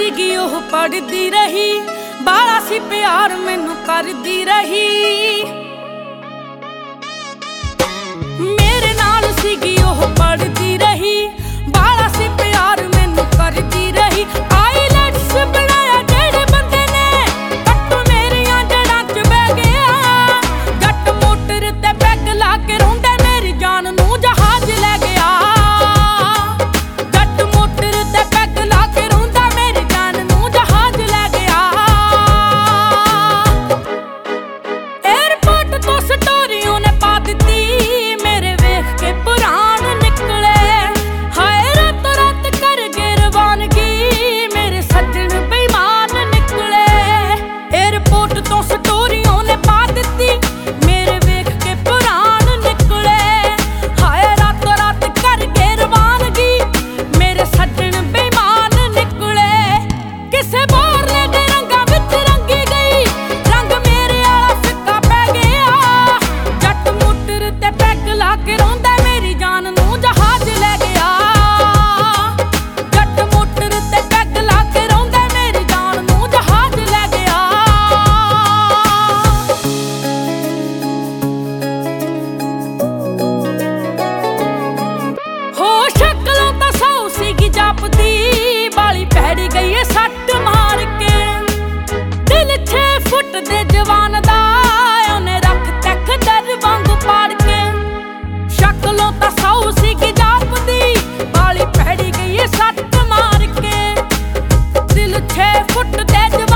ਸੀਗੀ ਉਹ ਪੜਦੀ ਰਹੀ, ਬਾਲਾ ਸੀ ਪਿਆਰ ਮੈਨੂੰ ਕਰਦੀ ਰਹੀ। ਮੇਰੇ ਨਾਲ ਸੀਗੀ ਉਹ ਪੜਦੀ ਰਹੀ, ਬਾਲਾ ਸੀ ਪਿਆਰ ਮੈਨੂੰ ਕਰਦੀ ਰਹੀ। ਆਈਲੈਟਸ ਬਣਾਇਆ ਜਿਹੜੇ ਬੰਦੇ ਨੇ, ਕੱਟ ਮੇਰੀਆਂ ਜੜ੍ਹਾਂ 'ਚ ਬਹਿ ਗਿਆ। ਜੱਟ ਮੋਟਰ ਤੇ ਪੈਗ ਲਾ ਕੇ ਰੋਂਦਾ, ਮੇਰੀ ਜਾਨ ਨੂੰ ਜਹਾਜ਼ ਲੈ ਗਿਆ। ਜੱਟ ਮੋਟਰ ਤੇ ਪੈਗ ਲਾ ਕੇ ਰੋਂਦਾ, ਮੇਰੀ ਜਾਨ ਨੂੰ ਜਹਾਜ਼ ਲੈ ਗਿਆ। ਏਅਰਪੋਰਟ ਤੋਂ ਸਟੋਰੀ ਉਹਨੇ ਪਾ ਦਿੱਤੀ, ਮੇਰੇ ਵੇਖ ਕੇ ਪੁਰਾਣ ਨਿਕਲੇ। ਹਾਏ ਰਾਤੋਂ ਰਾਤ ਕਰ ਗਏ ਰਵਾਨਗੀ, ਮੇਰੇ ਸੱਜਣ ਬੇਈਮਾਨ ਨਿਕਲੇ। ਏਅਰਪੋਰਟ ਤੋਂ ਸਟੋਰੀ ਉਹਨੇ ਪਾ ਦਿੱਤੀ, ਮੇਰੇ ਵੇਖ ਕੇ ਪੁਰਾਣ ਨਿਕਲੇ। ਹਾਏ ਰਾਤੋਂ ਰਾਤ ਕਰ ਗਏ ਰਵਾਨਗੀ, ਮੇਰੇ ਸੱਜਣ ਬੇਈਮਾਨ ਨਿਕਲੇ। ਕਿਸੇ ਬੋਰਲੇ ਦੇ ਰੰਗਾਂ ਵਿੱਚ ਰੰਗੀ ਗਈ, ਰੰਗ ਮੇਰੇ ਵਾਲਾ ਫਿੱਕਾ ਪੈ ਗਿਆ। ਜੱਟ ਮੋਟਰ ਤੇ ਪੈਗ ਲਾ ਕੇ ਰੋਂਦਾ, ਮੇਰੀ ਜਾਨ ਨੂੰ ਜਹਾਜ਼ ਲੈ ਗਿਆ। ਜੱਟ ਮੋਟਰ ਤੇ ਪੈਗ ਲਾ ਕੇ ਰੋਂਦਾ, ਮੇਰੀ ਜਾਨ ਨੂੰ ਜਹਾਜ਼ ਲੈ ਗਿਆ। ਹੋ ਸ਼ਕਲੋਂ ਤਾਂ ਸੌ ਸੀਗੀ ਜਾਪਦੀ, ਬਾਲੀ ਭੈੜੀ ਗਈ ਏ ਸੱਟ ਮਾਰ ਕੇ। ਦਿਲ 6 ਫੁੱਟ ਦੇ ਜਵਾਨ ਦਾ, ਉਹਨੇ ਰੱਖ ਤੱਕ ਦਰ ਵਾਂਗੂ ਪਾੜ ਕੇ। ਸ਼ਕਲੋਂ ਤਾਂ ਸੌ ਸੀਗੀ ਜਾਪਦੀ, ਬਾਲੀ ਭੈੜੀ ਗਈ ਏ ਸੱਟ ਮਾਰ ਕੇ। ਦਿਲ 6 ਫੁੱਟ ਦੇ